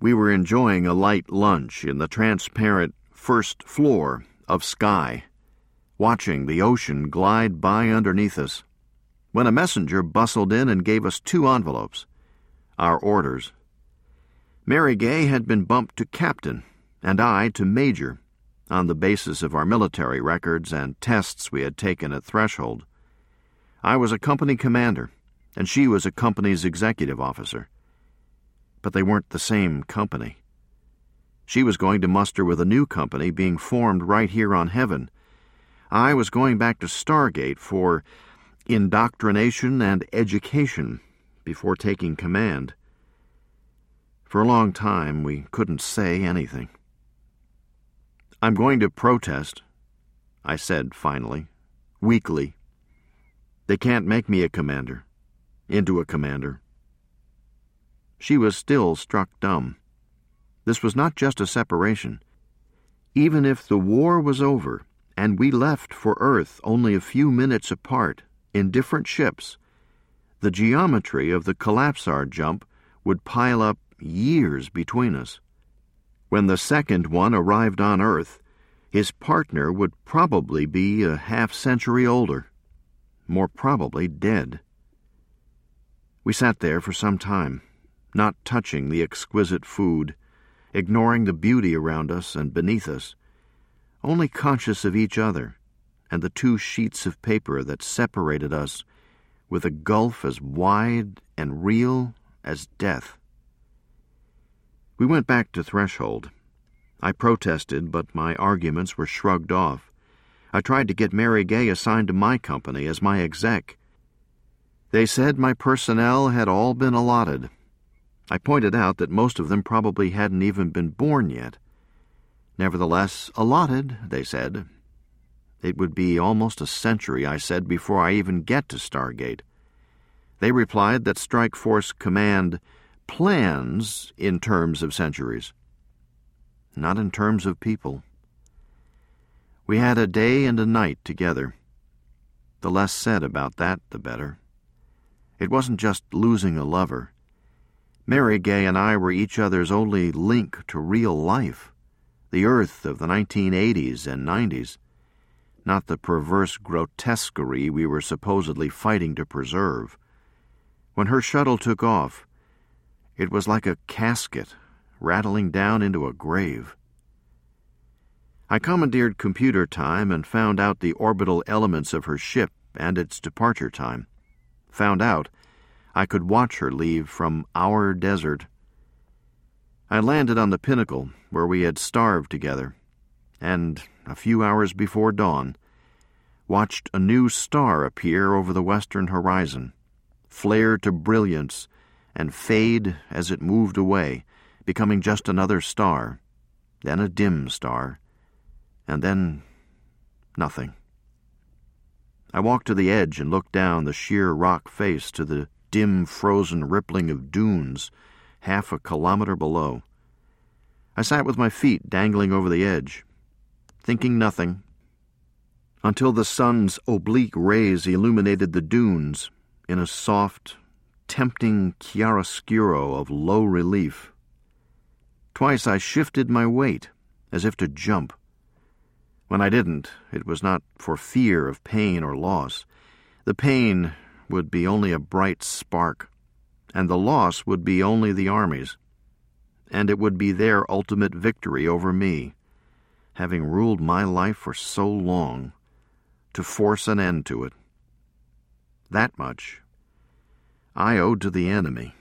We were enjoying a light lunch in the transparent first floor of sky, watching the ocean glide by underneath us, when a messenger bustled in and gave us 2 envelopes, our orders. Mary Gay had been bumped to captain, and I to major, on the basis of our military records and tests we had taken at Threshold. I was a company commander, and she was a company's executive officer. But they weren't the same company. She was going to muster with a new company being formed right here on Heaven. I was going back to Stargate for indoctrination and education before taking command. For a long time, we couldn't say anything. "I'm going to protest," I said finally, weakly. "They can't make me into a commander." She was still struck dumb. This was not just a separation. Even if the war was over and we left for Earth only a few minutes apart in different ships, the geometry of the collapsar jump would pile up years between us. When the second one arrived on Earth, his partner would probably be a half-century older, more probably dead. We sat there for some time, not touching the exquisite food, ignoring the beauty around us and beneath us, only conscious of each other and the 2 sheets of paper that separated us with a gulf as wide and real as death. We went back to Threshold. I protested, but my arguments were shrugged off. I tried to get Mary Gay assigned to my company as my exec. They said my personnel had all been allotted. I pointed out that most of them probably hadn't even been born yet. Nevertheless, allotted, they said. It would be almost a century, I said, before I even get to Stargate. They replied that Strike Force Command plans in terms of centuries, not in terms of people. We had a day and a night together. The less said about that, the better. It wasn't just losing a lover. Mary Gay and I were each other's only link to real life, the Earth of the 1980s and 90s, not the perverse grotesquerie we were supposedly fighting to preserve. When her shuttle took off, it was like a casket rattling down into a grave. I commandeered computer time and found out the orbital elements of her ship and its departure time. Found out I could watch her leave from our desert. I landed on the Pinnacle, where we had starved together, and, a few hours before dawn, watched a new star appear over the western horizon, flare to brilliance, and fade as it moved away, becoming just another star, then a dim star, and then nothing. I walked to the edge and looked down the sheer rock face to the dim frozen rippling of dunes half a kilometer below. I sat with my feet dangling over the edge, thinking nothing, until the sun's oblique rays illuminated the dunes in a soft, tempting chiaroscuro of low relief. Twice I shifted my weight, as if to jump. When I didn't, it was not for fear of pain or loss. The pain would be only a bright spark, and the loss would be only the Army's, and it would be their ultimate victory over me, having ruled my life for so long, to force an end to it. That much I owed to the enemy.